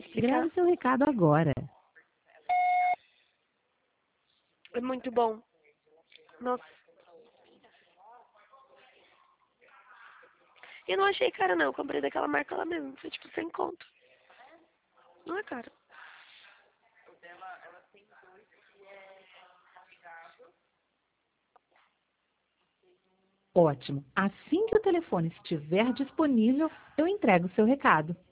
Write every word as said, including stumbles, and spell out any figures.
explicar? Grave seu recado agora. É muito bom. Nossa. E não achei cara não, eu comprei daquela marca lá mesmo. Foi tipo sem conto. Não é caro. Ótimo. Assim que o telefone estiver disponível, eu entrego o seu recado.